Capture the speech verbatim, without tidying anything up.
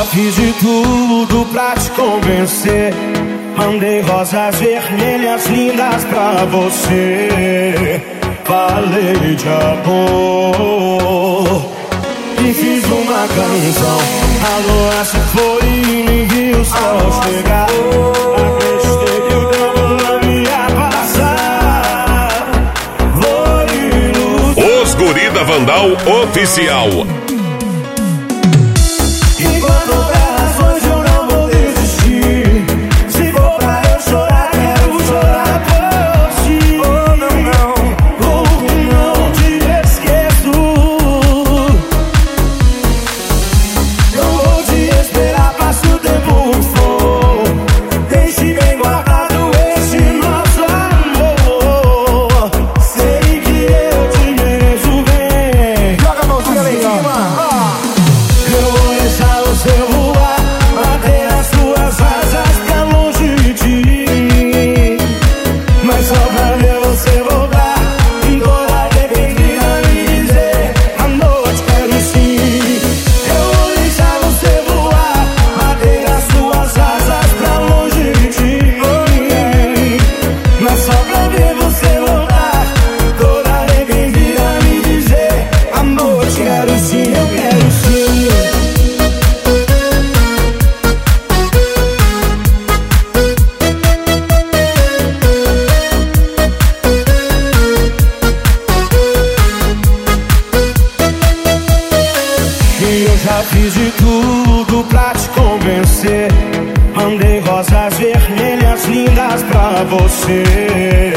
fiz de tudo pra te convencer. Mandei rosas vermelhas lindas pra você. Falei de amor e fiz uma canção. A lua se foi e nem vi o sol chegar. Acreditei que o tempo não ia passar. Foi ilusão. Os Guri da Vandal Oficial. Enquanto houver razões eu não vou desistir. Se for pra eu chorar, quero chorar por ti. Oh, não, não, oh, não te esqueço. Não vou te esperar, passe o tempo que for. Deixe bem guardado esse nosso amor. Sei que eu te mereço bem. Joga a mãozinha lá em cima. Eu vou deixar você voar, bater as suas asas pra longe de ti. Mas só pra ver você voltar, em toda arrependida me dizer: amor, te quero sim. Eu vou deixar você voar, bater as suas asas pra longe de ti. Mas só pra ver você voltar, toda arrependida me dizer: amor, te quero sim, eu quero sim. E eu já fiz de tudo pra te convencer. Mandei rosas vermelhas lindas pra você.